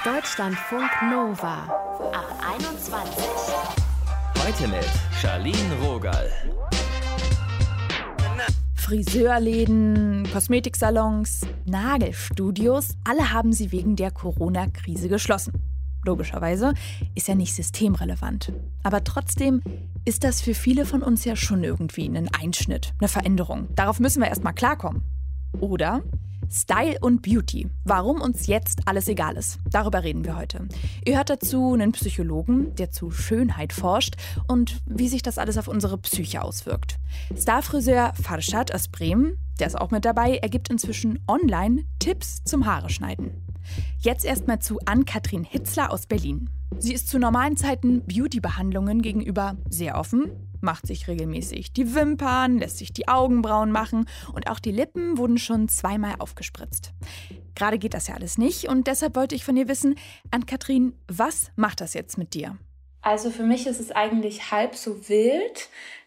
Deutschlandfunk Nova ab 21. Heute mit Charlene Rogal. Friseurläden, Kosmetiksalons, Nagelstudios, alle haben sie wegen der Corona-Krise geschlossen. Logischerweise ist ja nicht systemrelevant. Aber trotzdem ist das für viele von uns ja schon irgendwie ein Einschnitt, eine Veränderung. Darauf müssen wir erstmal klarkommen. Oder Style und Beauty. Warum uns jetzt alles egal ist. Darüber reden wir heute. Ihr hört dazu einen Psychologen, der zu Schönheit forscht und wie sich das alles auf unsere Psyche auswirkt. Starfriseur Farshad aus Bremen, der ist auch mit dabei, er gibt inzwischen online Tipps zum Haare schneiden. Jetzt erstmal zu Ann-Kathrin Hitzler aus Berlin. Sie ist zu normalen Zeiten Beauty-Behandlungen gegenüber sehr offen, macht sich regelmäßig die Wimpern, lässt sich die Augenbrauen machen und auch die Lippen wurden schon 2-mal aufgespritzt. Gerade geht das ja alles nicht und deshalb wollte ich von ihr wissen, Ann-Kathrin, was macht das jetzt mit dir? Also für mich ist es eigentlich halb so wild,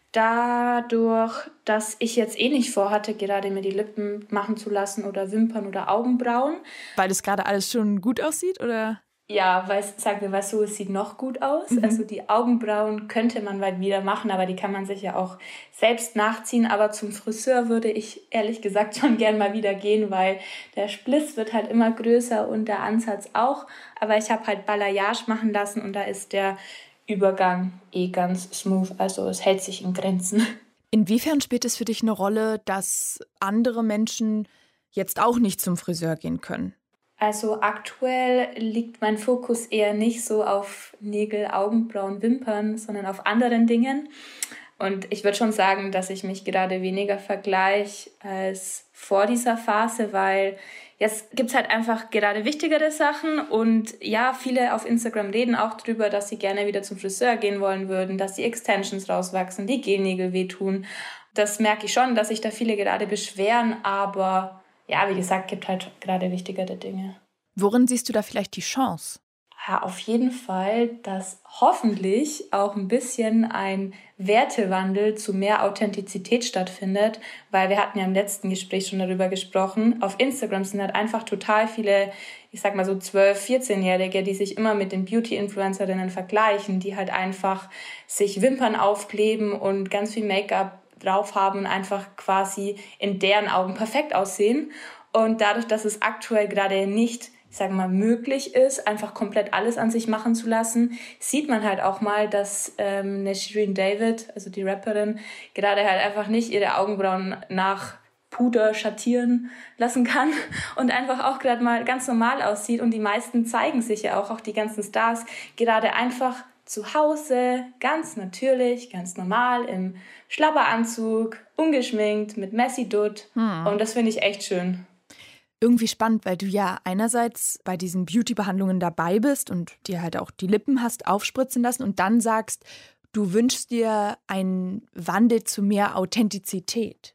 dadurch, dass ich jetzt nicht vorhatte, gerade mir die Lippen machen zu lassen oder Wimpern oder Augenbrauen. Weil das gerade alles schon gut aussieht, oder? Ja, sagen wir mal so, es sieht noch gut aus. Also die Augenbrauen könnte man bald wieder machen, aber die kann man sich ja auch selbst nachziehen. Aber zum Friseur würde ich ehrlich gesagt schon gern mal wieder gehen, weil der Spliss wird halt immer größer und der Ansatz auch. Aber ich habe halt Balayage machen lassen und da ist der Übergang ganz smooth. Also es hält sich in Grenzen. Inwiefern spielt es für dich eine Rolle, dass andere Menschen jetzt auch nicht zum Friseur gehen können? Also aktuell liegt mein Fokus eher nicht so auf Nägel, Augenbrauen, Wimpern, sondern auf anderen Dingen. Und ich würde schon sagen, dass ich mich gerade weniger vergleiche als vor dieser Phase, weil jetzt gibt es halt einfach gerade wichtigere Sachen. Und ja, viele auf Instagram reden auch drüber, dass sie gerne wieder zum Friseur gehen wollen würden, dass die Extensions rauswachsen, die Gelnägel wehtun. Das merke ich schon, dass sich da viele gerade beschweren, aber ja, wie gesagt, gibt halt gerade wichtigere Dinge. Worin siehst du da vielleicht die Chance? Ja, auf jeden Fall, dass hoffentlich auch ein bisschen ein Wertewandel zu mehr Authentizität stattfindet, weil wir hatten ja im letzten Gespräch schon darüber gesprochen. Auf Instagram sind halt einfach total viele, ich sag mal so 12-, 14-Jährige, die sich immer mit den Beauty-Influencerinnen vergleichen, die halt einfach sich Wimpern aufkleben und ganz viel Make-up drauf haben und einfach quasi in deren Augen perfekt aussehen. Und dadurch, dass es aktuell gerade nicht, ich sage mal, möglich ist, einfach komplett alles an sich machen zu lassen, sieht man halt auch mal, dass eine Shirin David, also die Rapperin, gerade halt einfach nicht ihre Augenbrauen nach Puder schattieren lassen kann und einfach auch gerade mal ganz normal aussieht. Und die meisten zeigen sich ja auch die ganzen Stars, gerade einfach zu Hause, ganz natürlich, ganz normal, im Schlabberanzug, ungeschminkt, mit Messi Dutt. Und das finde ich echt schön. Irgendwie spannend, weil du ja einerseits bei diesen Beauty-Behandlungen dabei bist und dir halt auch die Lippen hast aufspritzen lassen und dann sagst, du wünschst dir einen Wandel zu mehr Authentizität.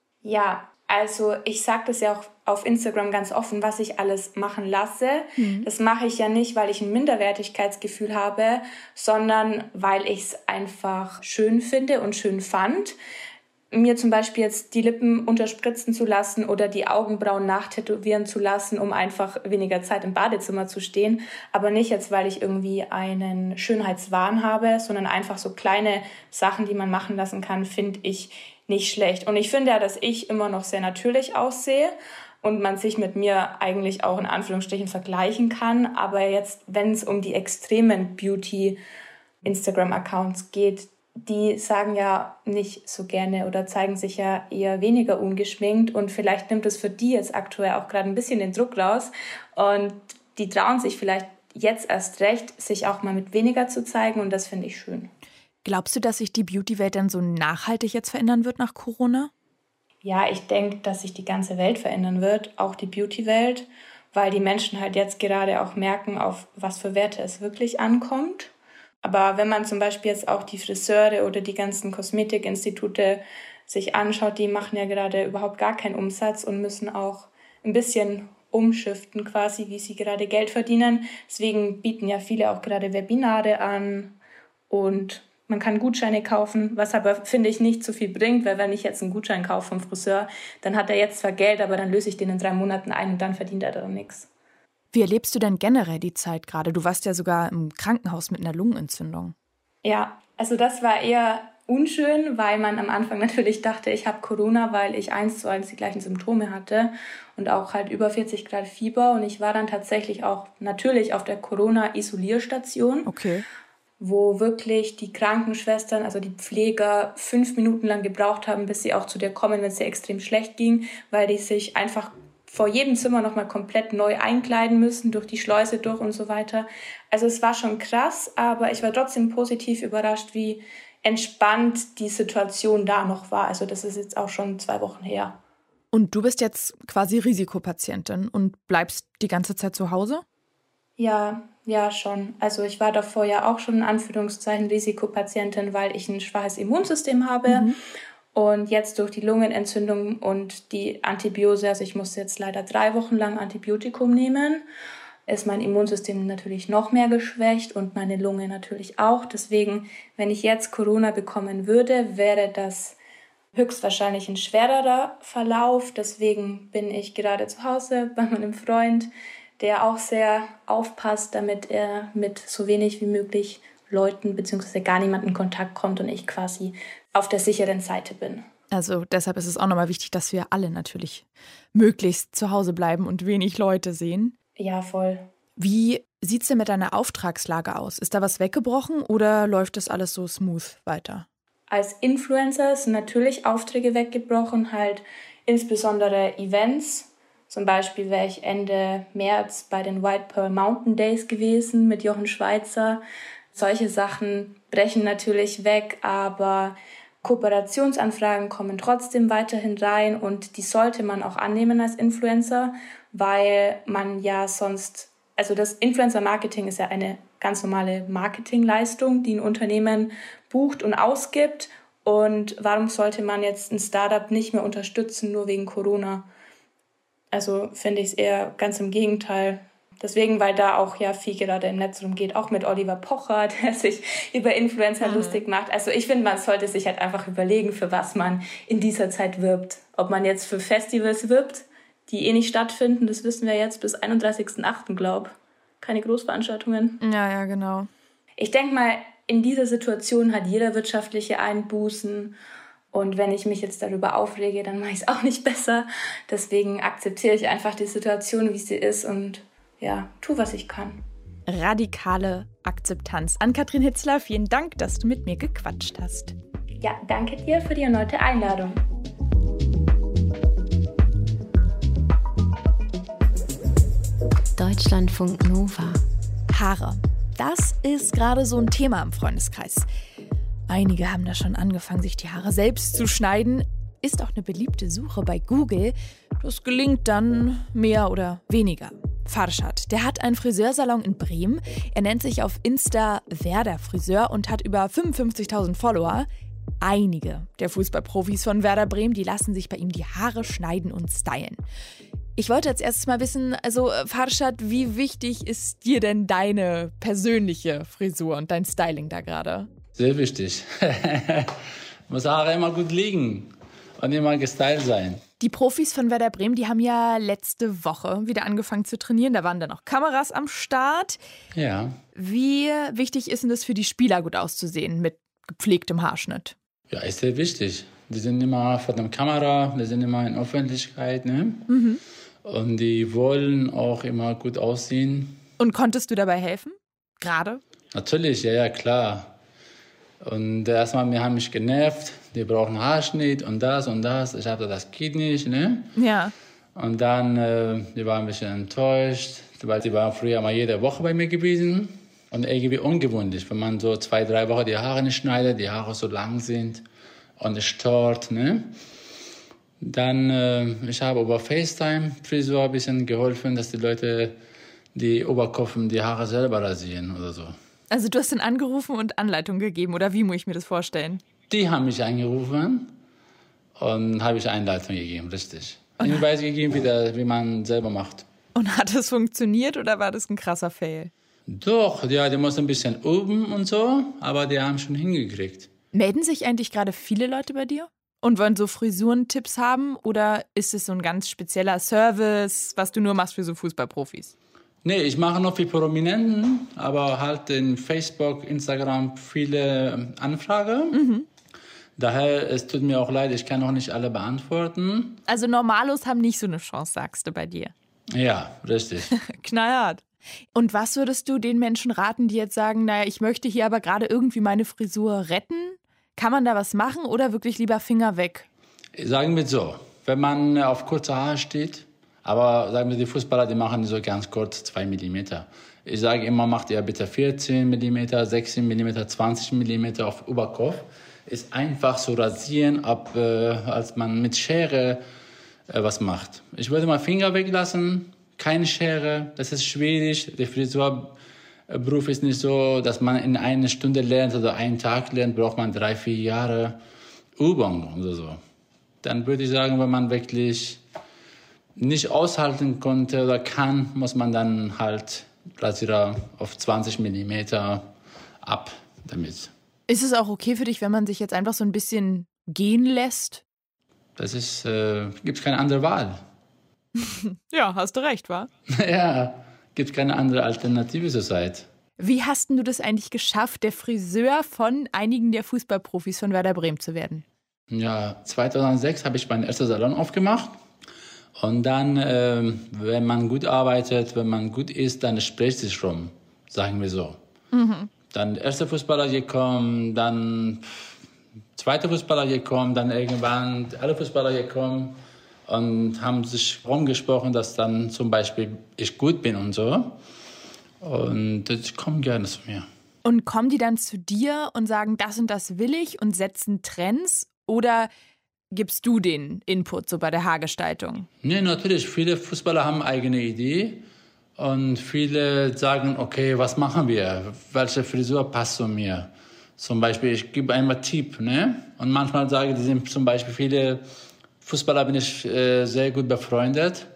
Ja, also ich sage das ja auch auf Instagram ganz offen, was ich alles machen lasse. Das mache ich ja nicht, weil ich ein Minderwertigkeitsgefühl habe, sondern weil ich es einfach schön finde und schön fand. Mir zum Beispiel jetzt die Lippen unterspritzen zu lassen oder die Augenbrauen nachtätowieren zu lassen, um einfach weniger Zeit im Badezimmer zu stehen. Aber nicht jetzt, weil ich irgendwie einen Schönheitswahn habe, sondern einfach so kleine Sachen, die man machen lassen kann, finde ich nicht schlecht. Und ich finde ja, dass ich immer noch sehr natürlich aussehe und man sich mit mir eigentlich auch in Anführungsstrichen vergleichen kann. Aber jetzt, wenn es um die extremen Beauty-Instagram-Accounts geht, die sagen ja nicht so gerne oder zeigen sich ja eher weniger ungeschminkt und vielleicht nimmt es für die jetzt aktuell auch gerade ein bisschen den Druck raus und die trauen sich vielleicht jetzt erst recht, sich auch mal mit weniger zu zeigen und das finde ich schön. Glaubst du, dass sich die Beauty-Welt dann so nachhaltig jetzt verändern wird nach Corona? Ja, ich denke, dass sich die ganze Welt verändern wird, auch die Beauty-Welt, weil die Menschen halt jetzt gerade auch merken, auf was für Werte es wirklich ankommt. Aber wenn man zum Beispiel jetzt auch die Friseure oder die ganzen Kosmetikinstitute sich anschaut, die machen ja gerade überhaupt gar keinen Umsatz und müssen auch ein bisschen umschiften quasi, wie sie gerade Geld verdienen. Deswegen bieten ja viele auch gerade Webinare an und man kann Gutscheine kaufen, was aber, finde ich, nicht so viel bringt, weil wenn ich jetzt einen Gutschein kaufe vom Friseur, dann hat er jetzt zwar Geld, aber dann löse ich den in 3 Monaten ein und dann verdient er daran nichts. Wie erlebst du denn generell die Zeit gerade? Du warst ja sogar im Krankenhaus mit einer Lungenentzündung. Ja, also das war eher unschön, weil man am Anfang natürlich dachte, ich habe Corona, weil ich 1:1 die gleichen Symptome hatte und auch halt über 40 Grad Fieber. Und ich war dann tatsächlich auch natürlich auf der Corona-Isolierstation, wo wirklich die Krankenschwestern, also die Pfleger, 5 Minuten lang gebraucht haben, bis sie auch zu dir kommen, wenn es dir extrem schlecht ging, weil die sich einfach vor jedem Zimmer nochmal komplett neu einkleiden müssen, durch die Schleuse durch und so weiter. Also es war schon krass, aber ich war trotzdem positiv überrascht, wie entspannt die Situation da noch war. Also das ist jetzt auch schon 2 Wochen her. Und du bist jetzt quasi Risikopatientin und bleibst die ganze Zeit zu Hause? Ja, schon. Also ich war davor ja auch schon in Anführungszeichen Risikopatientin, weil ich ein schwaches Immunsystem habe. Und jetzt durch die Lungenentzündung und die Antibiose, also ich musste jetzt leider 3 Wochen lang Antibiotikum nehmen, ist mein Immunsystem natürlich noch mehr geschwächt und meine Lunge natürlich auch. Deswegen, wenn ich jetzt Corona bekommen würde, wäre das höchstwahrscheinlich ein schwererer Verlauf. Deswegen bin ich gerade zu Hause bei meinem Freund, der auch sehr aufpasst, damit er mit so wenig wie möglich Leuten bzw. gar niemanden in Kontakt kommt und ich quasi auf der sicheren Seite bin. Also deshalb ist es auch nochmal wichtig, dass wir alle natürlich möglichst zu Hause bleiben und wenig Leute sehen. Ja, voll. Wie sieht es denn mit deiner Auftragslage aus? Ist da was weggebrochen oder läuft das alles so smooth weiter? Als Influencer sind natürlich Aufträge weggebrochen, halt insbesondere Events. Zum Beispiel wäre ich Ende März bei den White Pearl Mountain Days gewesen mit Jochen Schweizer. Solche Sachen brechen natürlich weg, aber Kooperationsanfragen kommen trotzdem weiterhin rein und die sollte man auch annehmen als Influencer, weil man ja sonst, also das Influencer-Marketing ist ja eine ganz normale Marketingleistung, die ein Unternehmen bucht und ausgibt. Und warum sollte man jetzt ein Startup nicht mehr unterstützen, nur wegen Corona? Also finde ich es eher ganz im Gegenteil. Deswegen, weil da auch ja viel gerade im Netz rumgeht, auch mit Oliver Pocher, der sich über Influencer lustig macht. Also ich finde, man sollte sich halt einfach überlegen, für was man in dieser Zeit wirbt. Ob man jetzt für Festivals wirbt, die nicht stattfinden, das wissen wir jetzt bis 31.08., glaube ich. Keine Großveranstaltungen. Ja, genau. Ich denke mal, in dieser Situation hat jeder wirtschaftliche Einbußen. Und wenn ich mich jetzt darüber aufrege, dann mache ich es auch nicht besser. Deswegen akzeptiere ich einfach die Situation, wie sie ist und ja, tu, was ich kann. Radikale Akzeptanz. Ann-Kathrin Hitzler, vielen Dank, dass du mit mir gequatscht hast. Ja, danke dir für die erneute Einladung. Deutschlandfunk Nova. Haare. Das ist gerade so ein Thema im Freundeskreis. Einige haben da schon angefangen, sich die Haare selbst zu schneiden. Ist auch eine beliebte Suche bei Google. Das gelingt dann mehr oder weniger. Farshad, der hat einen Friseursalon in Bremen. Er nennt sich auf Insta Werder Friseur und hat über 55.000 Follower. Einige der Fußballprofis von Werder Bremen, die lassen sich bei ihm die Haare schneiden und stylen. Ich wollte als erstes mal wissen, also Farshad, wie wichtig ist dir denn deine persönliche Frisur und dein Styling da gerade? Sehr wichtig. Muss Haare immer gut liegen und immer gestylt sein. Die Profis von Werder Bremen, die haben ja letzte Woche wieder angefangen zu trainieren. Da waren dann auch Kameras am Start. Ja. Wie wichtig ist denn das für die Spieler, gut auszusehen mit gepflegtem Haarschnitt? Ja, ist sehr wichtig. Die sind immer vor der Kamera, die sind immer in der Öffentlichkeit, ne? Und die wollen auch immer gut aussehen. Und konntest du dabei helfen? Gerade? Natürlich, ja, klar. Und erstmal, wir haben mich genervt, die brauchen Haarschnitt und das und das. Ich hatte das geht nicht, ne? Ja. Und dann, die waren ein bisschen enttäuscht, weil die waren früher mal jede Woche bei mir gewesen. Und irgendwie ungewöhnlich, wenn man so 2-3 Wochen die Haare nicht schneidet, die Haare so lang sind und es stört, ne? Dann, ich habe über FaceTime-Frisur ein bisschen geholfen, dass die Leute die Oberkopf und die Haare selber rasieren oder so. Also du hast dann angerufen und Anleitung gegeben, oder wie muss ich mir das vorstellen? Die haben mich angerufen und habe ich Anleitung gegeben, richtig. Hinweise gegeben, wie man selber macht. Und hat es funktioniert oder war das ein krasser Fail? Doch, ja, die mussten ein bisschen üben und so, aber die haben schon hingekriegt. Melden sich eigentlich gerade viele Leute bei dir? Und wollen so Frisurentipps haben? Oder ist es so ein ganz spezieller Service, was du nur machst für so Fußballprofis? Nee, ich mache noch für Prominenten, aber halt in Facebook, Instagram viele Anfragen. Daher, es tut mir auch leid, ich kann noch nicht alle beantworten. Also Normalos haben nicht so eine Chance, sagst du bei dir. Ja, richtig. Knallhart. Und was würdest du den Menschen raten, die jetzt sagen, naja, ich möchte hier aber gerade irgendwie meine Frisur retten? Kann man da was machen oder wirklich lieber Finger weg? Sagen wir so, wenn man auf kurze Haare steht, aber sagen wir, die Fußballer, die machen so ganz kurz 2 mm. Ich sage immer, macht ihr bitte 14 mm, 16 mm, 20 mm auf Oberkopf. Ist einfach so rasieren, als man mit Schere was macht. Ich würde mal Finger weglassen, keine Schere, das ist schwierig. Der Frisurberuf ist nicht so, dass man in einer Stunde lernt oder einen Tag lernt, braucht man 3-4 Jahre Übung oder so. Dann würde ich sagen, wenn man wirklich nicht aushalten konnte oder kann, muss man dann halt Rasierer auf 20 mm ab damit. Ist es auch okay für dich, wenn man sich jetzt einfach so ein bisschen gehen lässt? Das ist, gibt keine andere Wahl. Ja, hast du recht, wa? Ja, gibt keine andere Alternative zurzeit. Wie hast denn du das eigentlich geschafft, der Friseur von einigen der Fußballprofis von Werder Bremen zu werden? Ja, 2006 habe ich meinen ersten Salon aufgemacht. Und dann, wenn man gut arbeitet, wenn man gut ist, dann spricht sich rum, sagen wir so. Dann der erste Fußballer gekommen, dann zweite Fußballer gekommen, dann irgendwann alle Fußballer gekommen und haben sich rumgesprochen, dass dann zum Beispiel ich gut bin und so. Und die kommen gerne zu mir. Und kommen die dann zu dir und sagen, das und das will ich und setzen Trends? Oder gibst du den Input so bei der Haargestaltung? Nee, natürlich. Viele Fußballer haben eigene Idee. Und viele sagen, okay, was machen wir? Welche Frisur passt zu mir? Zum Beispiel, ich gebe einmal Tipp, ne? Und manchmal sage ich, sind zum Beispiel viele Fußballer bin ich sehr gut befreundet.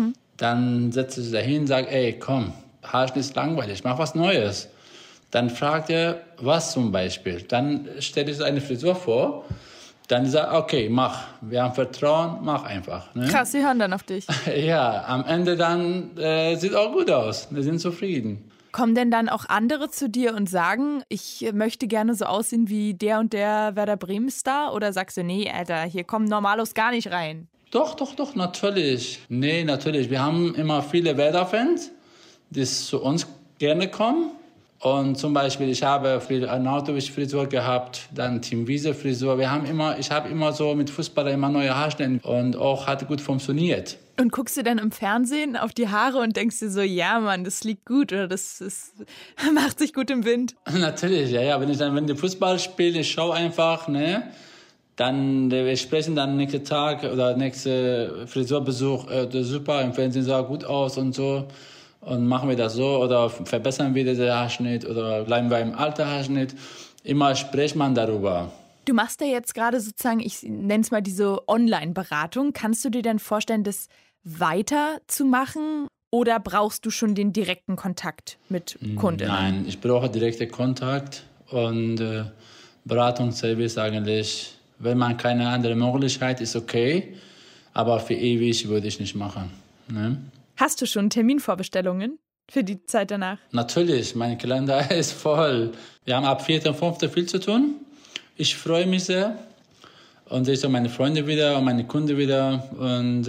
Dann setze ich dahin und sage, ey, komm, Haarschnitt ist langweilig, mach was Neues. Dann fragt er, was zum Beispiel? Dann stelle ich eine Frisur vor. Dann sagt okay, mach. Wir haben Vertrauen, mach einfach. Ne? Krass, sie hören dann auf dich. Ja, am Ende dann sieht auch gut aus. Wir sind zufrieden. Kommen denn dann auch andere zu dir und sagen, ich möchte gerne so aussehen wie der und der Werder Bremen-Star? Oder sagst du, nee, Alter, hier kommen Normalos gar nicht rein? Doch, natürlich. Nee, natürlich. Wir haben immer viele Werder-Fans, die zu uns gerne kommen. Und zum Beispiel, ich habe Arnautovic-Frisur gehabt, dann Tim Wiese-Frisur. Ich habe immer so mit Fußballern immer neue Haarschnitte und auch hat gut funktioniert. Und guckst du dann im Fernsehen auf die Haare und denkst dir so, ja Mann, das liegt gut oder das macht sich gut im Wind? Natürlich, ja. Wenn die Fußball spiele, ich schaue einfach, ne? Dann, wir sprechen dann nächsten Tag oder nächste Friseurbesuch, super, im Fernsehen sah gut aus und so. Und machen wir das so oder verbessern wir den Haarschnitt oder bleiben wir im alten Haarschnitt. Immer spricht man darüber. Du machst ja jetzt gerade sozusagen, ich nenne es mal diese Online-Beratung. Kannst du dir denn vorstellen, das weiterzumachen oder brauchst du schon den direkten Kontakt mit Kunden? Nein, ich brauche direkten Kontakt und Beratungsservice eigentlich. Wenn man keine andere Möglichkeit ist, okay. Aber für ewig würde ich nicht machen. Ne? Hast du schon Terminvorbestellungen für die Zeit danach? Natürlich, mein Kalender ist voll. Wir haben ab 4. und 5. viel zu tun. Ich freue mich sehr und sehe meine Freunde wieder und meine Kunden wieder und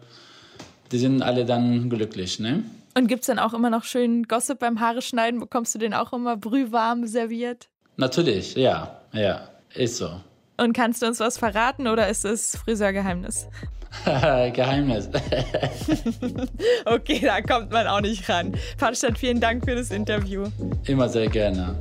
die sind alle dann glücklich. Ne? Und gibt es dann auch immer noch schön Gossip beim Haare schneiden? Bekommst du den auch immer brühwarm serviert? Natürlich, ja, ist so. Und kannst du uns was verraten oder ist es Friseurgeheimnis? Geheimnis. Okay, da kommt man auch nicht ran. Padstadt, vielen Dank für das Interview. Immer sehr gerne.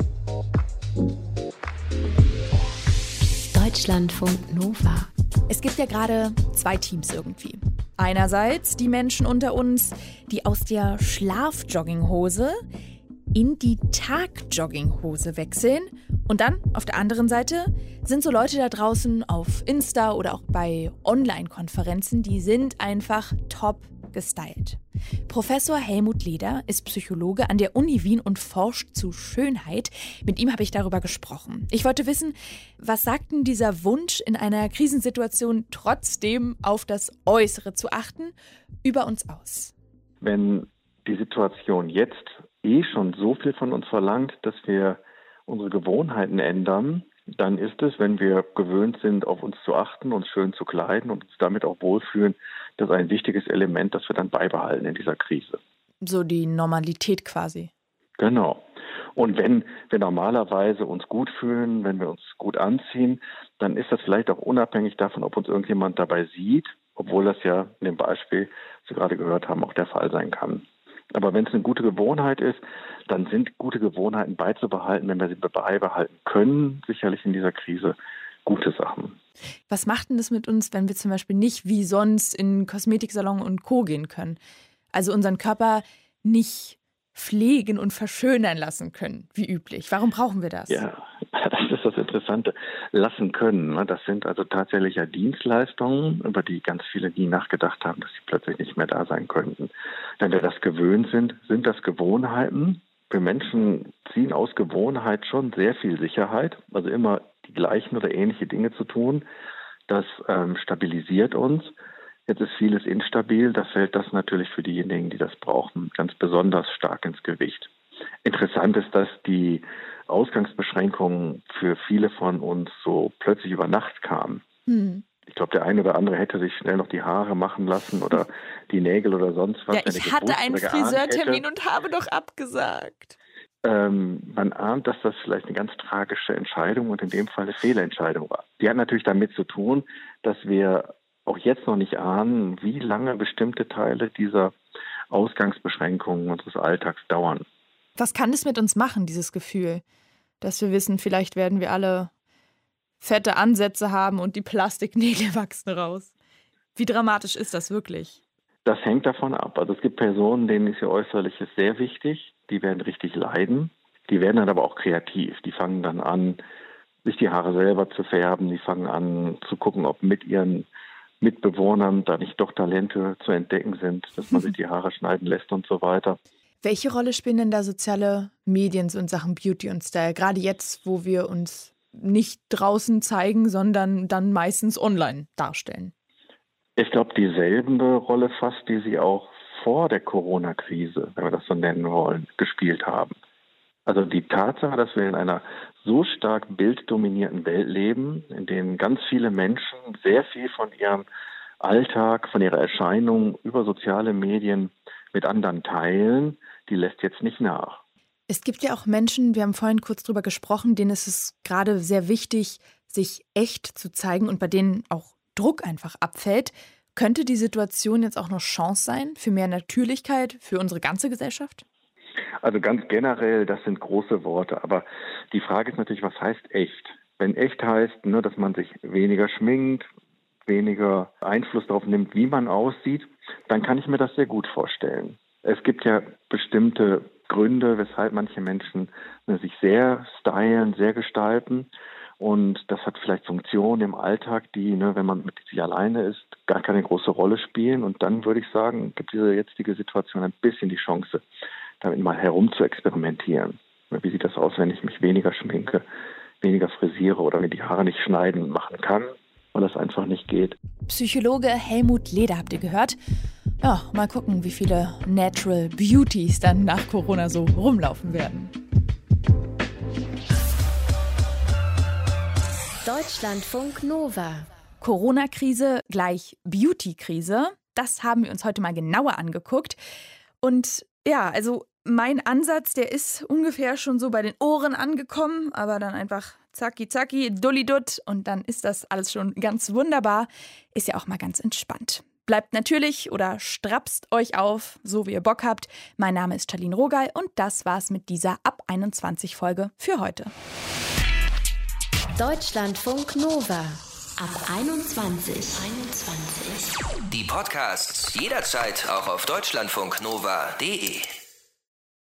Deutschlandfunk Nova. Es gibt ja gerade 2 Teams irgendwie. Einerseits die Menschen unter uns, die aus der Schlafjogginghose in die Tagjogginghose wechseln. Und dann auf der anderen Seite sind so Leute da draußen auf Insta oder auch bei Online-Konferenzen, die sind einfach top gestylt. Professor Helmut Leder ist Psychologe an der Uni Wien und forscht zu Schönheit. Mit ihm habe ich darüber gesprochen. Ich wollte wissen, was sagt denn dieser Wunsch, in einer Krisensituation trotzdem auf das Äußere zu achten, über uns aus? Wenn die Situation jetzt schon so viel von uns verlangt, dass wir unsere Gewohnheiten ändern, dann ist es, wenn wir gewöhnt sind, auf uns zu achten, uns schön zu kleiden und uns damit auch wohlfühlen, das ist ein wichtiges Element, das wir dann beibehalten in dieser Krise. So die Normalität quasi. Genau. Und wenn wir normalerweise uns gut fühlen, wenn wir uns gut anziehen, dann ist das vielleicht auch unabhängig davon, ob uns irgendjemand dabei sieht, obwohl das ja in dem Beispiel, das wir gerade gehört haben, auch der Fall sein kann. Aber wenn es eine gute Gewohnheit ist, dann sind gute Gewohnheiten beizubehalten, wenn wir sie beibehalten können, sicherlich in dieser Krise gute Sachen. Was macht denn das mit uns, wenn wir zum Beispiel nicht wie sonst in Kosmetiksalon und Co. gehen können? Also unseren Körper nicht pflegen und verschönern lassen können, wie üblich. Warum brauchen wir das? Ja, das ist das Interessante. Lassen können. Das sind also tatsächlich ja Dienstleistungen, über die ganz viele nie nachgedacht haben, dass sie plötzlich nicht mehr da sein könnten. Wenn wir das gewöhnt sind, sind das Gewohnheiten. Wir Menschen ziehen aus Gewohnheit schon sehr viel Sicherheit, also immer die gleichen oder ähnliche Dinge zu tun. Das stabilisiert uns. Jetzt ist vieles instabil, da fällt das natürlich für diejenigen, die das brauchen, ganz besonders stark ins Gewicht. Interessant ist, dass die Ausgangsbeschränkungen für viele von uns so plötzlich über Nacht kamen. Ich glaube, der eine oder andere hätte sich schnell noch die Haare machen lassen oder die Nägel oder sonst was. Ja, ich hatte einen Friseurtermin und habe doch abgesagt. Man ahnt, dass das vielleicht eine ganz tragische Entscheidung und in dem Fall eine Fehlentscheidung war. Die hat natürlich damit zu tun, dass wir auch jetzt noch nicht ahnen, wie lange bestimmte Teile dieser Ausgangsbeschränkungen unseres Alltags dauern. Was kann das mit uns machen, dieses Gefühl, dass wir wissen, vielleicht werden wir alle fette Ansätze haben und die Plastiknägel wachsen raus? Wie dramatisch ist das wirklich? Das hängt davon ab. Also es gibt Personen, denen ist ihr Äußerliches sehr wichtig, die werden richtig leiden. Die werden dann aber auch kreativ. Die fangen dann an, sich die Haare selber zu färben. Die fangen an zu gucken, ob mit ihren Mitbewohnern da nicht doch Talente zu entdecken sind, dass man sich die Haare schneiden lässt und so weiter. Welche Rolle spielen denn da soziale Medien in Sachen Beauty und Style? Gerade jetzt, wo wir uns nicht draußen zeigen, sondern dann meistens online darstellen. Ich glaube, dieselbe Rolle fast, die sie auch vor der Corona-Krise, wenn wir das so nennen wollen, gespielt haben. Also die Tatsache, dass wir in einer so stark bilddominierten Welt leben, in denen ganz viele Menschen sehr viel von ihrem Alltag, von ihrer Erscheinung über soziale Medien mit anderen teilen, die lässt jetzt nicht nach. Es gibt ja auch Menschen, wir haben vorhin kurz drüber gesprochen, denen ist es gerade sehr wichtig, sich echt zu zeigen und bei denen auch Druck einfach abfällt. Könnte die Situation jetzt auch noch Chance sein für mehr Natürlichkeit für unsere ganze Gesellschaft? Also ganz generell, das sind große Worte, aber die Frage ist natürlich, was heißt echt? Wenn echt heißt, dass man sich weniger schminkt, weniger Einfluss darauf nimmt, wie man aussieht, dann kann ich mir das sehr gut vorstellen. Es gibt ja bestimmte Gründe, weshalb manche Menschen sich sehr stylen, sehr gestalten. Und das hat vielleicht Funktionen im Alltag, die, wenn man mit sich alleine ist, gar keine große Rolle spielen. Und dann würde ich sagen, gibt diese jetzige Situation ein bisschen die Chance, damit mal herum zu experimentieren. Wie sieht das aus, wenn ich mich weniger schminke, weniger frisiere oder mir die Haare nicht schneiden machen kann, weil das einfach nicht geht. Psychologe Helmut Leder habt ihr gehört. Ja, mal gucken, wie viele Natural Beauties dann nach Corona so rumlaufen werden. Deutschlandfunk Nova. Corona-Krise gleich Beauty-Krise. Das haben wir uns heute mal genauer angeguckt. Und ja, also mein Ansatz, der ist ungefähr schon so bei den Ohren angekommen, aber dann einfach zacki zacki, dulli-dutt und dann ist das alles schon ganz wunderbar. Ist ja auch mal ganz entspannt. Bleibt natürlich oder strapst euch auf, so wie ihr Bock habt. Mein Name ist Charlene Rogal und das war's mit dieser Ab 21 Folge für heute. Deutschlandfunk Nova. Ab 21. Die Podcasts jederzeit auch auf deutschlandfunknova.de.